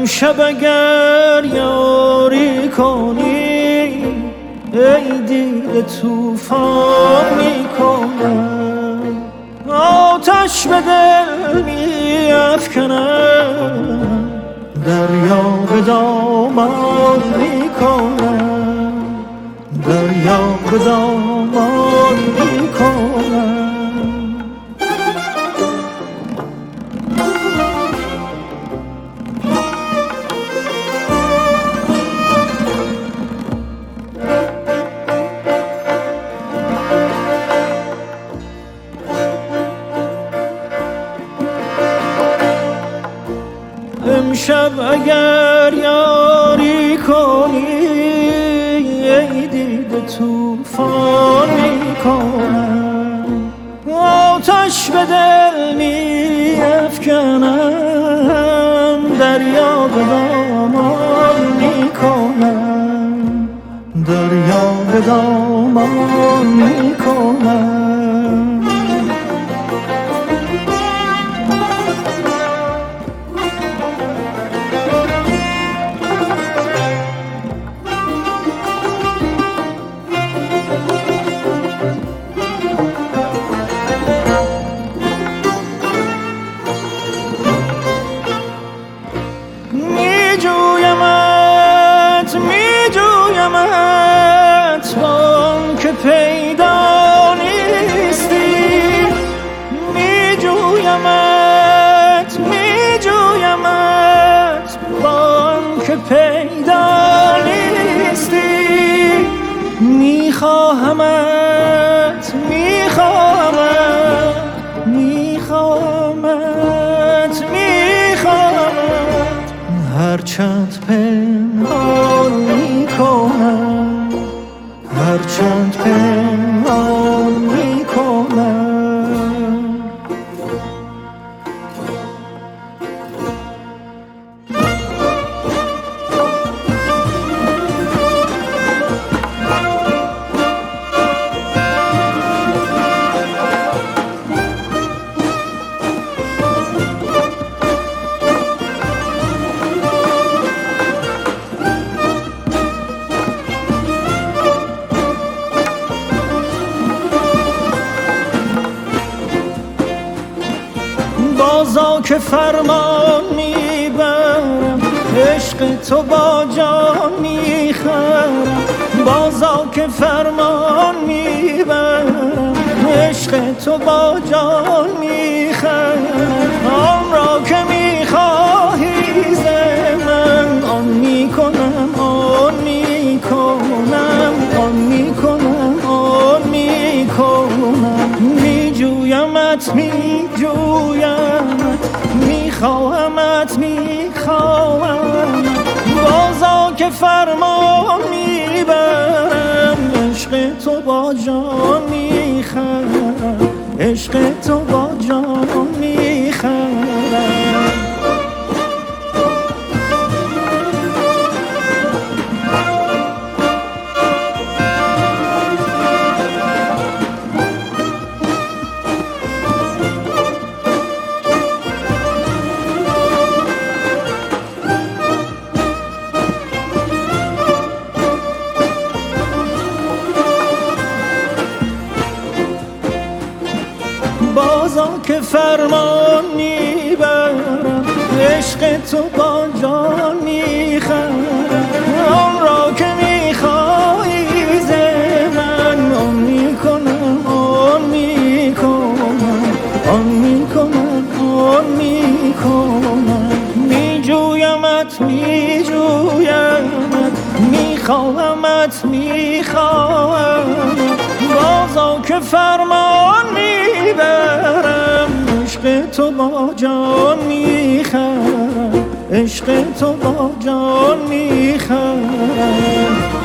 امشب اگر یاری کنی ای دیده طوفان میکنم، آتش به دل میافکنم، دریا به دامان میکنم، دریا به دامان میکنم. امشب اگر یاری کنی ای دیده طوفان میکنم، آتش به دل میافکنم، دریا به دامان میکنم، دریا به دامان میکنم. میجویمت وان که پیدا نیستی، میجویمت وان که پیدا نیستی، میخواهمت هرچند پنهان میکنم، هرچند پنهان میکنم. بازا که فرمان میبرم، عشق تو با جان میخرم، بازا که فرمان میبرم، عشق تو با جان میخرم، آن را که میخواهی ز من آن میکنم، آن میکنم، آن میکنم، آن میکنم. میجویمت میخواهمت بازا که فرمان میبرم، عشق تو با جان میخرم، عشق تو با جان میخرم. بازا که فرمان میبرم، عشق تو با جان میخرم، آن را که میخواهی ز من آن میکنم، آن میکنم، آن میکنم، آن میکنم. میجویمت میخواهمت بازا که فرمان میبرم، عشق تو با جان میخرم، عشق تو با جان میخرم.